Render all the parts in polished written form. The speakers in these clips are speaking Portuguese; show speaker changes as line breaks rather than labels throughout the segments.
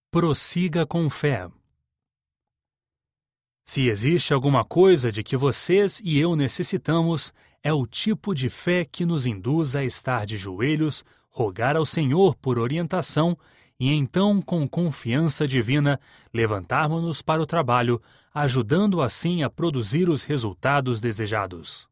Prossiga com fé. Se existe alguma coisa de que vocês e eu necessitamos, é o tipo de fé que nos induz a estar de joelhos, rogar ao Senhor por orientação e então, com confiança divina, levantarmos-nos para o trabalho, ajudando assim a produzir os resultados desejados.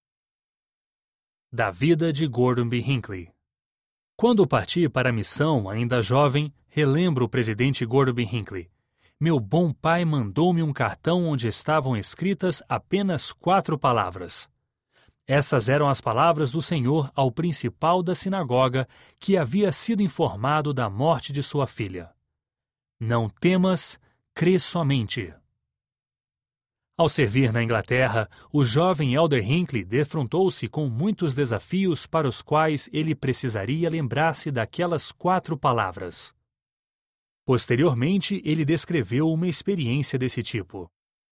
Da vida de Gordon B. Hinckley. Quando parti para a missão, ainda jovem, relembro o presidente Gordon B. Hinckley. Meu bom pai mandou-me um cartão onde estavam escritas apenas 4 palavras. Essas eram as palavras do Senhor ao principal da sinagoga que havia sido informado da morte de sua filha. Não temas, crê somente. Ao servir na Inglaterra, o jovem Elder Hinckley defrontou-se com muitos desafios para os quais ele precisaria lembrar-se daquelas 4 palavras. Posteriormente, ele descreveu uma experiência desse tipo.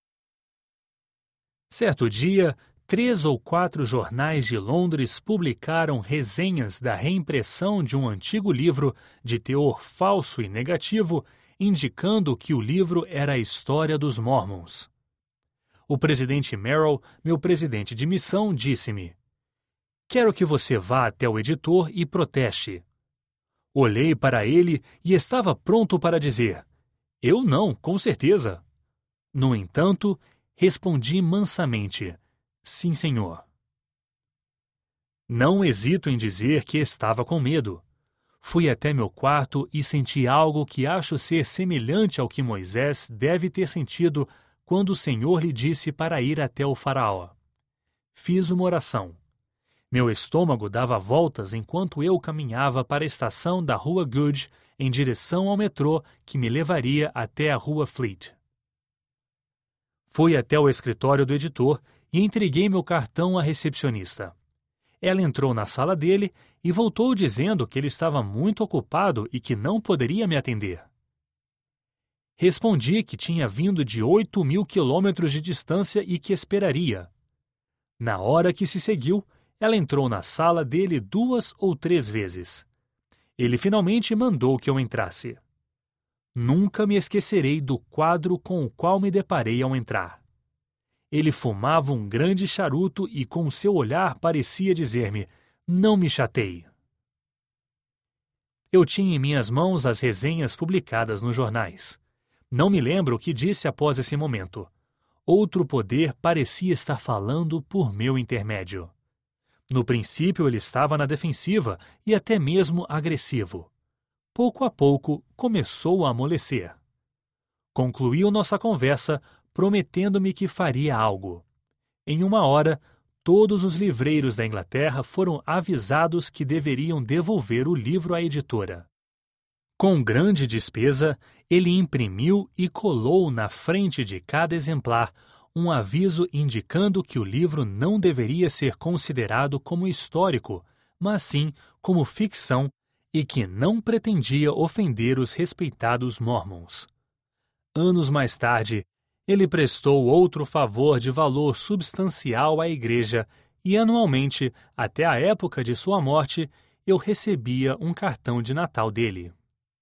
Certo dia, 3 ou 4 jornais de Londres publicaram resenhas da reimpressão de um antigo livro de teor falso e negativo, indicando que o livro era a história dos Mormons. O presidente Merrill, meu presidente de missão, disse-me: "Quero que você vá até o editor e proteste." Olhei para ele e estava pronto para dizer: "Eu não, com certeza." No entanto, respondi mansamente: "Sim, senhor." Não hesito em dizer que estava com medo. Fui até meu quarto e senti algo que acho ser semelhante ao que Moisés deve ter sentido quando o Senhor lhe disse para ir até o faraó. Fiz uma oração. Meu estômago dava voltas enquanto eu caminhava para a estação da Rua Goode em direção ao metrô que me levaria até a Rua Fleet. Fui até o escritório do editor e entreguei meu cartão à recepcionista. Ela entrou na sala dele e voltou dizendo que ele estava muito ocupado e que não poderia me atender. Respondi que tinha vindo de 8.000 quilômetros de distância e que esperaria. Na hora que se seguiu, ela entrou na sala dele 2 ou 3 vezes. Ele finalmente mandou que eu entrasse. Nunca me esquecerei do quadro com o qual me deparei ao entrar. Ele fumava um grande charuto e com seu olhar parecia dizer-me: "Não me chateie." Eu tinha em minhas mãos as resenhas publicadas nos jornais. Não me lembro o que disse após esse momento. Outro poder parecia estar falando por meu intermédio. No princípio ele estava na defensiva e até mesmo agressivo. Pouco a pouco começou a amolecer. Concluiu nossa conversa prometendo-me que faria algo. Em 1 hora, todos os livreiros da Inglaterra foram avisados que deveriam devolver o livro à editora. Com grande despesa, ele imprimiu e colou na frente de cada exemplar um aviso indicando que o livro não deveria ser considerado como histórico, mas sim como ficção e que não pretendia ofender os respeitados Mormons. Anos mais tarde, ele prestou outro favor de valor substancial à Igreja e, anualmente, até a época de sua morte, eu recebia um cartão de Natal dele.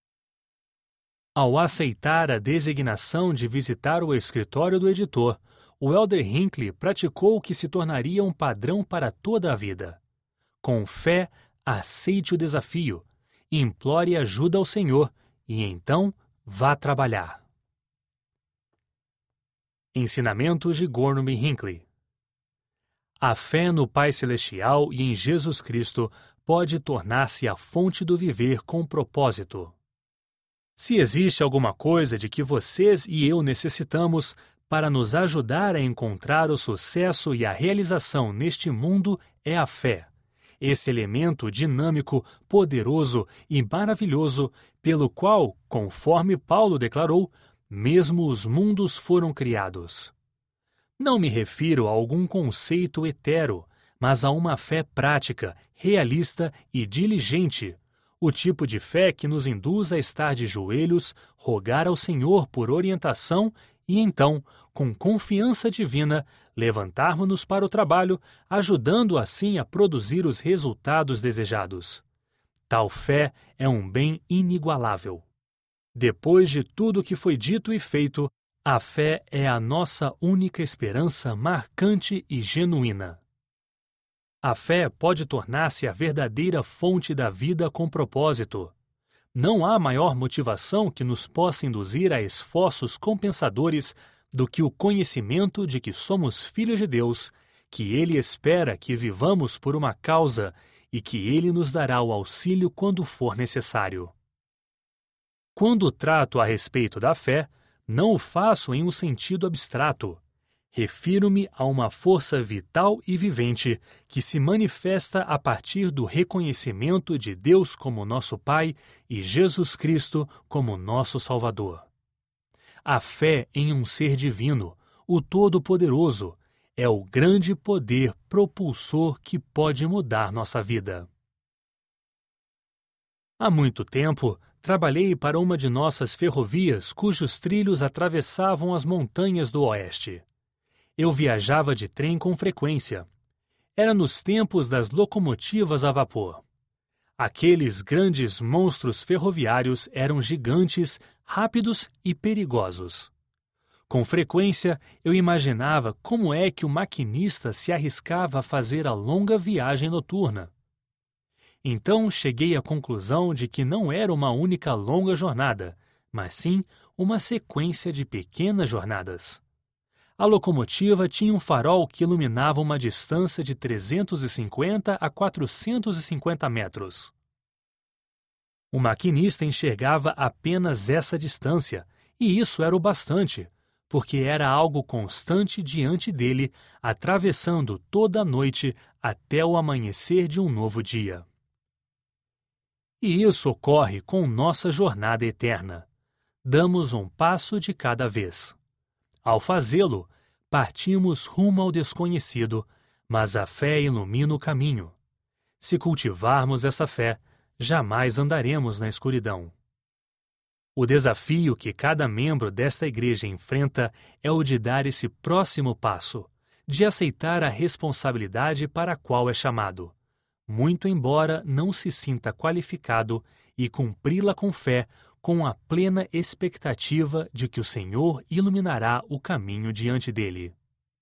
Ao aceitar a designação de visitar o escritório do editor, o Elder Hinckley praticou o que se tornaria um padrão para toda a vida. Com fé, aceite o desafio, implore ajuda ao Senhor e então vá trabalhar. Ensinamentos de Gordon B. Hinckley. A fé no Pai Celestial e em Jesus Cristo pode tornar-se a fonte do viver com propósito. Se existe alguma coisa de que vocês e eu necessitamos para nos ajudar a encontrar o sucesso e a realização neste mundo, é a fé. Esse elemento dinâmico, poderoso e maravilhoso, pelo qual, conforme Paulo declarou, mesmo os mundos foram criados. Não me refiro a algum conceito etéreo, mas a uma fé prática, realista e diligente, o tipo de fé que nos induz a estar de joelhos, rogar ao Senhor por orientação e então, com confiança divina, levantarmos-nos para o trabalho, ajudando assim a produzir os resultados desejados. Tal fé é um bem inigualável. Depois de tudo que foi dito e feito, a fé é a nossa única esperança marcante e genuína. A fé pode tornar-se a verdadeira fonte da vida com propósito. Não há maior motivação que nos possa induzir a esforços compensadores do que o conhecimento de que somos filhos de Deus, que Ele espera que vivamos por uma causa e que Ele nos dará o auxílio quando for necessário. Quando trato a respeito da fé, não o faço em um sentido abstrato. Refiro-me a uma força vital e vivente que se manifesta a partir do reconhecimento de Deus como nosso Pai e Jesus Cristo como nosso Salvador. A fé em um ser divino, o Todo-Poderoso, é o grande poder propulsor que pode mudar nossa vida. Há muito tempo, trabalhei para uma de nossas ferrovias cujos trilhos atravessavam as montanhas do Oeste. Eu viajava de trem com frequência. Era nos tempos das locomotivas a vapor. Aqueles grandes monstros ferroviários eram gigantes, rápidos e perigosos. Com frequência, eu imaginava como é que o maquinista se arriscava a fazer a longa viagem noturna. Então cheguei à conclusão de que não era uma única longa jornada, mas sim uma sequência de pequenas jornadas. A locomotiva tinha um farol que iluminava uma distância de 350 a 450 metros. O maquinista enxergava apenas essa distância, e isso era o bastante, porque era algo constante diante dele, atravessando toda a noite até o amanhecer de um novo dia. E isso ocorre com nossa jornada eterna. Damos um passo de cada vez. Ao fazê-lo, partimos rumo ao desconhecido, mas a fé ilumina o caminho. Se cultivarmos essa fé, jamais andaremos na escuridão. O desafio que cada membro desta igreja enfrenta é o de dar esse próximo passo, de aceitar a responsabilidade para a qual é chamado, muito embora não se sinta qualificado, e cumpri-la com fé, com a plena expectativa de que o Senhor iluminará o caminho diante dele.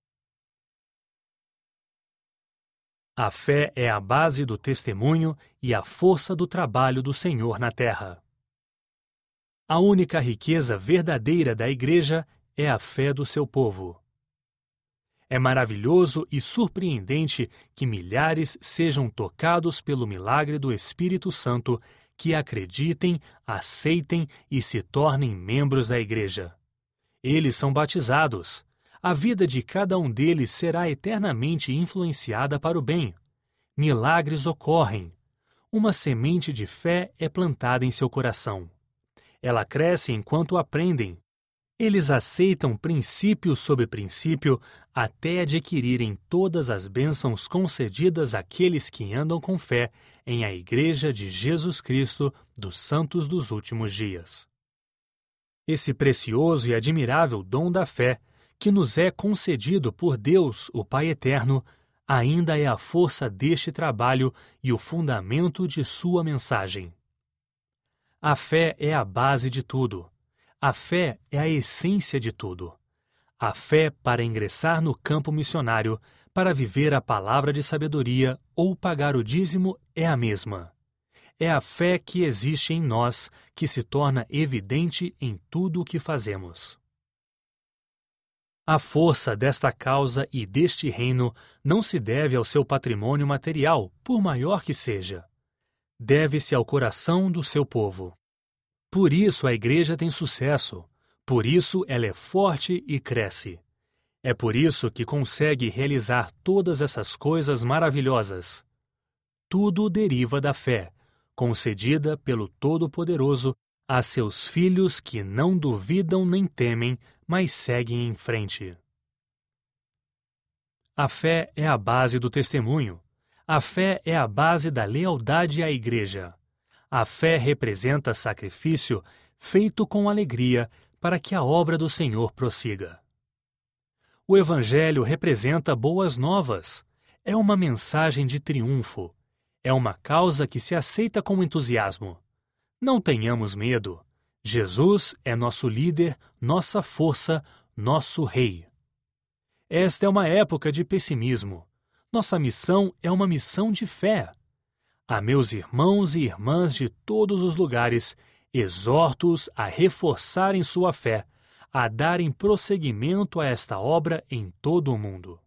A fé é a base do testemunho e a força do trabalho do Senhor na terra. A única riqueza verdadeira da Igreja é a fé do seu povo. É maravilhoso e surpreendente que milhares sejam tocados pelo milagre do Espírito Santo, que acreditem, aceitem e se tornem membros da Igreja. Eles são batizados. A vida de cada um deles será eternamente influenciada para o bem. Milagres ocorrem. Uma semente de fé é plantada em seu coração. Ela cresce enquanto aprendem. Eles aceitam princípio sobre princípio até adquirirem todas as bênçãos concedidas àqueles que andam com fé em a Igreja de Jesus Cristo dos Santos dos Últimos Dias. Esse precioso e admirável dom da fé, que nos é concedido por Deus, o Pai Eterno, ainda é a força deste trabalho e o fundamento de sua mensagem. A fé é a base de tudo. A fé é a essência de tudo. A fé para ingressar no campo missionário, para viver a palavra de sabedoria ou pagar o dízimo é a mesma. É a fé que existe em nós, que se torna evidente em tudo o que fazemos. A força desta causa e deste reino não se deve ao seu patrimônio material, por maior que seja. Deve-se ao coração do seu povo. Por isso a Igreja tem sucesso, por isso ela é forte e cresce. É por isso que consegue realizar todas essas coisas maravilhosas. Tudo deriva da fé, concedida pelo Todo-Poderoso a seus filhos que não duvidam nem temem, mas seguem em frente. A fé é a base do testemunho. A fé é a base da lealdade à Igreja. A fé representa sacrifício feito com alegria para que a obra do Senhor prossiga. O Evangelho representa boas novas. É uma mensagem de triunfo. É uma causa que se aceita com entusiasmo. Não tenhamos medo. Jesus é nosso líder, nossa força, nosso rei. Esta é uma época de pessimismo. Nossa missão é uma missão de fé. A meus irmãos e irmãs de todos os lugares, exorto-os a reforçarem sua fé, a darem prosseguimento a esta obra em todo o mundo.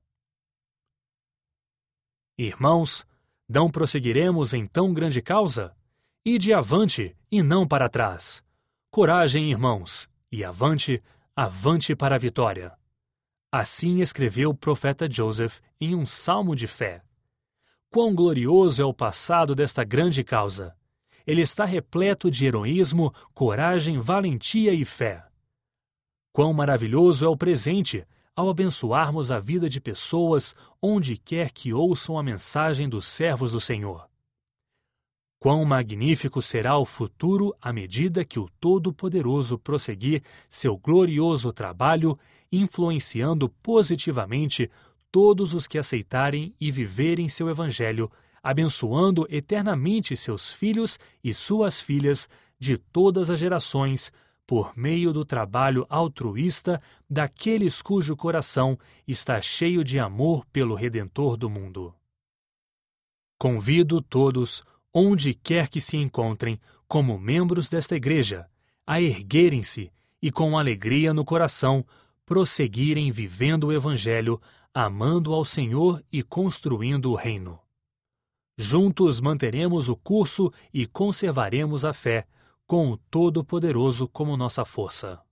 Irmãos, não prosseguiremos em tão grande causa? Ide avante e não para trás. Coragem, irmãos, e avante, avante para a vitória. Assim escreveu o profeta Joseph em um salmo de fé. Quão glorioso é o passado desta grande causa! Ele está repleto de heroísmo, coragem, valentia e fé. Quão maravilhoso é o presente, ao abençoarmos a vida de pessoas onde quer que ouçam a mensagem dos servos do Senhor. Quão magnífico será o futuro à medida que o Todo-Poderoso prosseguir seu glorioso trabalho, influenciando positivamente todos os que aceitarem e viverem seu Evangelho, abençoando eternamente seus filhos e suas filhas de todas as gerações, por meio do trabalho altruísta daqueles cujo coração está cheio de amor pelo Redentor do mundo. Convido todos, onde quer que se encontrem, como membros desta igreja, a erguerem-se e, com alegria no coração, prosseguirem vivendo o Evangelho, amando ao Senhor e construindo o reino. Juntos manteremos o curso e conservaremos a fé, com o Todo-Poderoso como nossa força.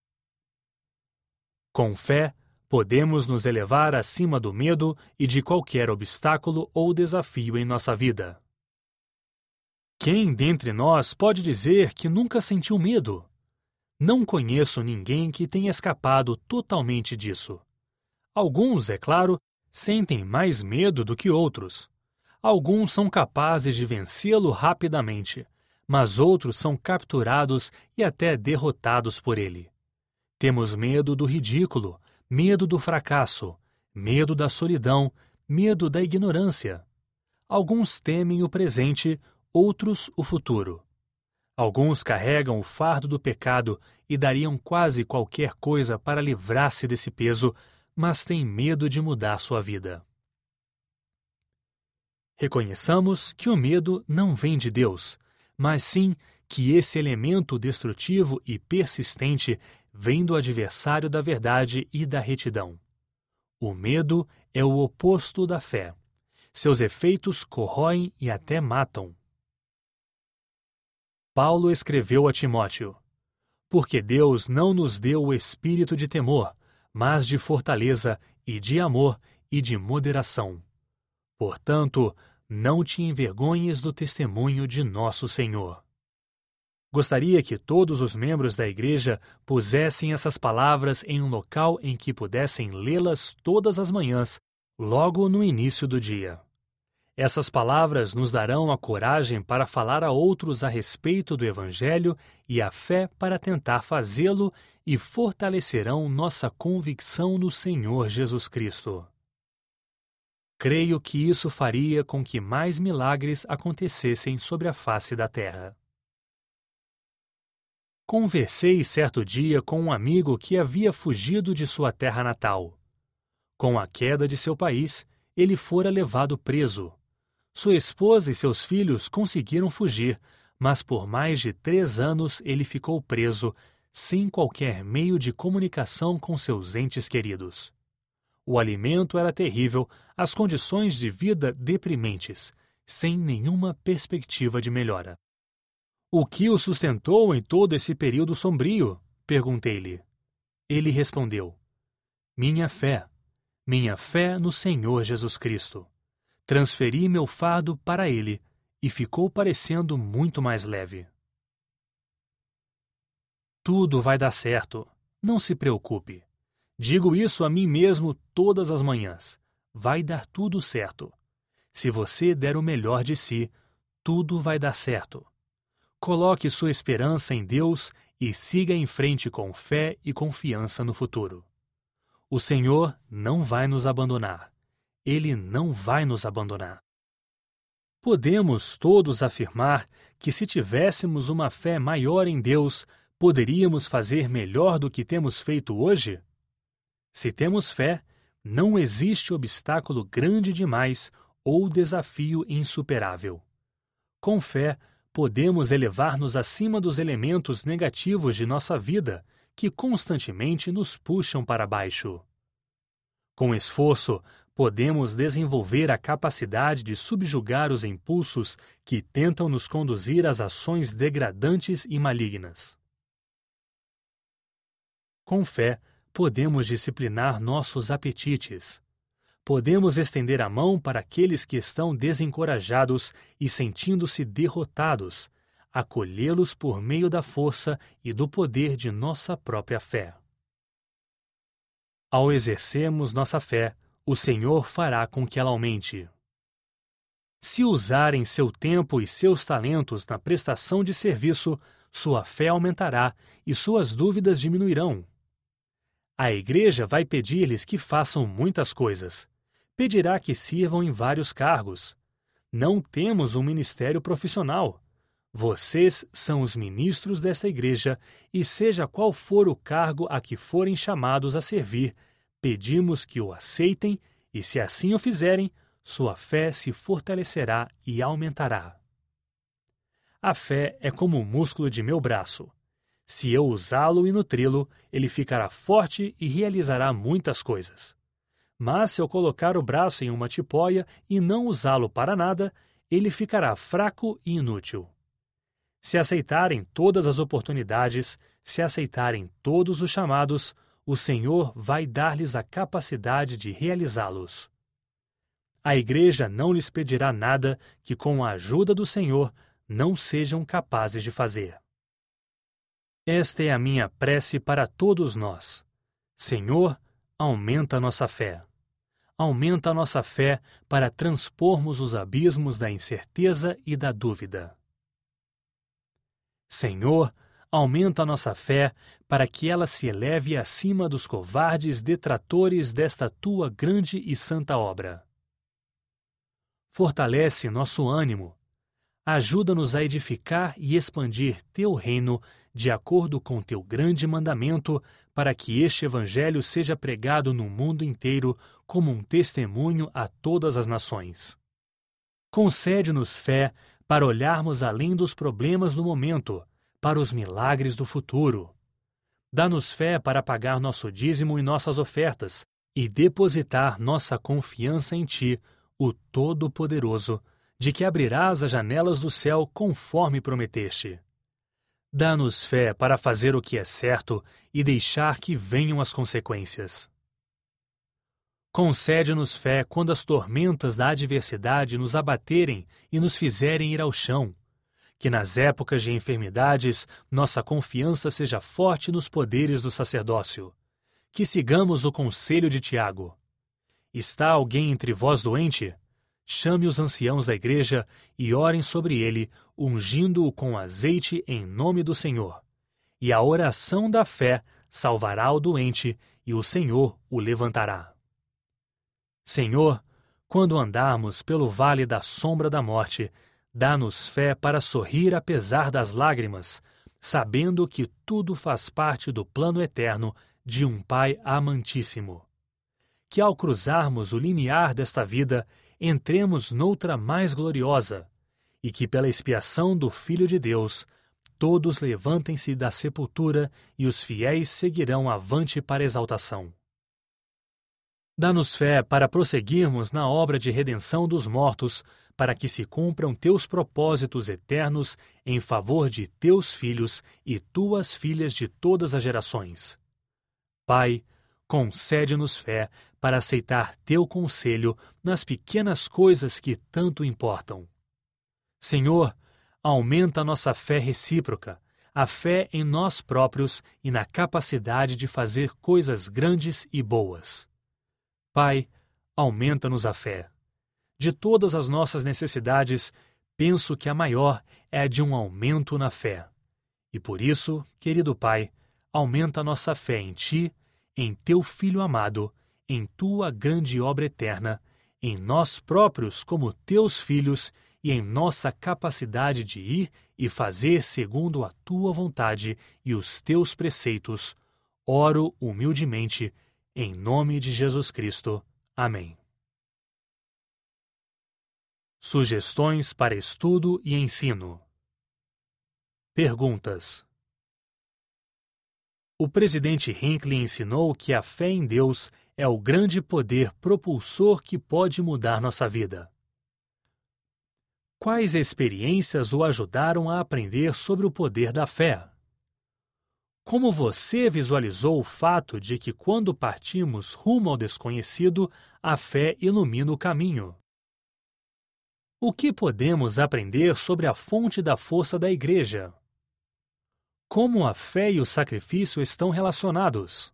Com fé, podemos nos elevar acima do medo e de qualquer obstáculo ou desafio em nossa vida. Quem dentre nós pode dizer que nunca sentiu medo? Não conheço ninguém que tenha escapado totalmente disso. Alguns, é claro, sentem mais medo do que outros. Alguns são capazes de vencê-lo rapidamente, mas outros são capturados e até derrotados por ele. Temos medo do ridículo, medo do fracasso, medo da solidão, medo da ignorância. Alguns temem o presente, outros o futuro. Alguns carregam o fardo do pecado e dariam quase qualquer coisa para livrar-se desse peso, mas têm medo de mudar sua vida. Reconheçamos que o medo não vem de Deus, mas sim que esse elemento destrutivo e persistente vem do adversário da verdade e da retidão. O medo é o oposto da fé. Seus efeitos corroem e até matam. Paulo escreveu a Timóteo: Porque Deus não nos deu o espírito de temor, mas de fortaleza e de amor e de moderação. Portanto, não te envergonhes do testemunho de nosso Senhor. Gostaria que todos os membros da igreja pusessem essas palavras em um local em que pudessem lê-las todas as manhãs, logo no início do dia. Essas palavras nos darão a coragem para falar a outros a respeito do Evangelho e a fé para tentar fazê-lo e fortalecerão nossa convicção no Senhor Jesus Cristo. Creio que isso faria com que mais milagres acontecessem sobre a face da terra. Conversei certo dia com um amigo que havia fugido de sua terra natal. Com a queda de seu país, ele fora levado preso. Sua esposa e seus filhos conseguiram fugir, mas por mais de 3 anos ele ficou preso, sem qualquer meio de comunicação com seus entes queridos. O alimento era terrível, as condições de vida deprimentes, sem nenhuma perspectiva de melhora. O que o sustentou em todo esse período sombrio? Perguntei-lhe. Ele respondeu: minha fé no Senhor Jesus Cristo. Transferi meu fardo para ele e ficou parecendo muito mais leve. Tudo vai dar certo, não se preocupe. Digo isso a mim mesmo todas as manhãs. Vai dar tudo certo. Se você der o melhor de si, tudo vai dar certo. Coloque sua esperança em Deus e siga em frente com fé e confiança no futuro. O Senhor não vai nos abandonar. Ele não vai nos abandonar. Podemos todos afirmar que se tivéssemos uma fé maior em Deus, poderíamos fazer melhor do que temos feito hoje? Se temos fé, não existe obstáculo grande demais ou desafio insuperável. Com fé, podemos elevar-nos acima dos elementos negativos de nossa vida que constantemente nos puxam para baixo. Com esforço, podemos desenvolver a capacidade de subjugar os impulsos que tentam nos conduzir às ações degradantes e malignas. Com fé, podemos disciplinar nossos apetites. Podemos estender a mão para aqueles que estão desencorajados e sentindo-se derrotados, acolhê-los por meio da força e do poder de nossa própria fé. Ao exercermos nossa fé, o Senhor fará com que ela aumente. Se usarem seu tempo e seus talentos na prestação de serviço, sua fé aumentará e suas dúvidas diminuirão. A igreja vai pedir-lhes que façam muitas coisas. Pedirá que sirvam em vários cargos. Não temos um ministério profissional. Vocês são os ministros desta igreja e seja qual for o cargo a que forem chamados a servir, pedimos que o aceitem e, se assim o fizerem, sua fé se fortalecerá e aumentará. A fé é como o músculo de meu braço. Se eu usá-lo e nutri-lo, ele ficará forte e realizará muitas coisas. Mas se eu colocar o braço em uma tipóia e não usá-lo para nada, ele ficará fraco e inútil. Se aceitarem todas as oportunidades, se aceitarem todos os chamados, o Senhor vai dar-lhes a capacidade de realizá-los. A igreja não lhes pedirá nada que, com a ajuda do Senhor, não sejam capazes de fazer. Esta é a minha prece para todos nós. Senhor, aumenta nossa fé. Aumenta nossa fé para transpormos os abismos da incerteza e da dúvida. Senhor, aumenta nossa fé para que ela se eleve acima dos covardes detratores desta tua grande e santa obra. Fortalece nosso ânimo. Ajuda-nos a edificar e expandir teu reino de acordo com teu grande mandamento, para que este evangelho seja pregado no mundo inteiro como um testemunho a todas as nações. Concede-nos fé para olharmos além dos problemas do momento, para os milagres do futuro. Dá-nos fé para pagar nosso dízimo e nossas ofertas e depositar nossa confiança em Ti, o Todo-Poderoso, de que abrirás as janelas do céu conforme prometeste. Dá-nos fé para fazer o que é certo e deixar que venham as consequências. Concede-nos fé quando as tormentas da adversidade nos abaterem e nos fizerem ir ao chão. Que nas épocas de enfermidades nossa confiança seja forte nos poderes do sacerdócio. Que sigamos o conselho de Tiago. Está alguém entre vós doente? Chame os anciãos da igreja e orem sobre ele, ungindo-o com azeite em nome do Senhor. E a oração da fé salvará o doente, e o Senhor o levantará. Senhor, quando andarmos pelo vale da sombra da morte, dá-nos fé para sorrir apesar das lágrimas, sabendo que tudo faz parte do plano eterno de um Pai amantíssimo. Que ao cruzarmos o limiar desta vida, entremos noutra mais gloriosa, e que pela expiação do Filho de Deus, todos levantem-se da sepultura e os fiéis seguirão avante para a exaltação. Dá-nos fé para prosseguirmos na obra de redenção dos mortos, para que se cumpram teus propósitos eternos em favor de teus filhos e tuas filhas de todas as gerações. Pai, concede-nos fé para aceitar teu conselho nas pequenas coisas que tanto importam. Senhor, aumenta nossa fé recíproca, a fé em nós próprios e na capacidade de fazer coisas grandes e boas. Pai, aumenta-nos a fé. De todas as nossas necessidades, penso que a maior é a de um aumento na fé. E por isso, querido Pai, aumenta nossa fé em Ti, em Teu Filho amado, em Tua grande obra eterna, em nós próprios como Teus filhos e em nossa capacidade de ir e fazer segundo a tua vontade e os teus preceitos, oro humildemente, em nome de Jesus Cristo. Amém. Sugestões para estudo e ensino. Perguntas. O presidente Hinckley ensinou que a fé em Deus é o grande poder propulsor que pode mudar nossa vida. Quais experiências o ajudaram a aprender sobre o poder da fé? Como você visualizou o fato de que quando partimos rumo ao desconhecido, a fé ilumina o caminho? O que podemos aprender sobre a fonte da força da Igreja? Como a fé e o sacrifício estão relacionados?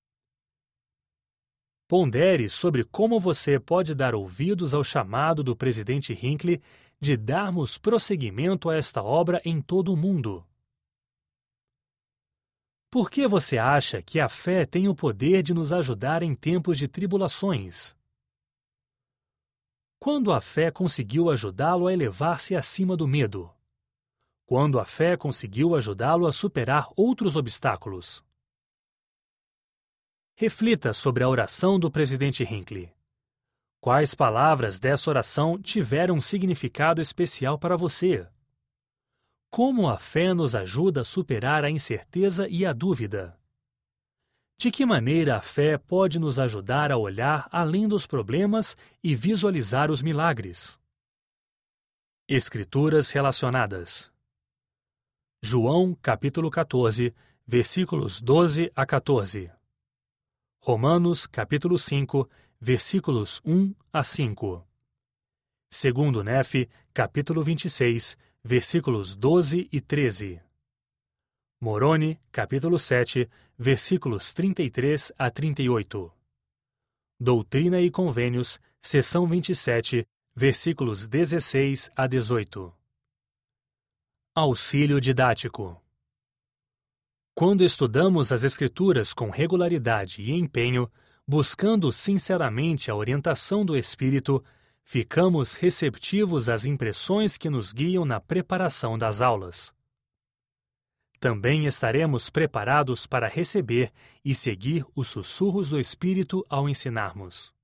Pondere sobre como você pode dar ouvidos ao chamado do presidente Hinckley de darmos prosseguimento a esta obra em todo o mundo. Por que você acha que a fé tem o poder de nos ajudar em tempos de tribulações? Quando a fé conseguiu ajudá-lo a elevar-se acima do medo? Quando a fé conseguiu ajudá-lo a superar outros obstáculos? Reflita sobre a oração do presidente Hinckley. Quais palavras dessa oração tiveram um significado especial para você? Como a fé nos ajuda a superar a incerteza e a dúvida? De que maneira a fé pode nos ajudar a olhar além dos problemas e visualizar os milagres? Escrituras relacionadas. João, capítulo 14, versículos 12 a 14. Romanos, capítulo 5, versículos 1 a 5. Segundo Nefe, capítulo 26, versículos 12 e 13. Moroni, capítulo 7, versículos 33 a 38. Doutrina e Convênios, seção 27, versículos 16 a 18. Auxílio didático. Quando estudamos as Escrituras com regularidade e empenho, buscando sinceramente a orientação do Espírito, ficamos receptivos às impressões que nos guiam na preparação das aulas. Também estaremos preparados para receber e seguir os sussurros do Espírito ao ensinarmos.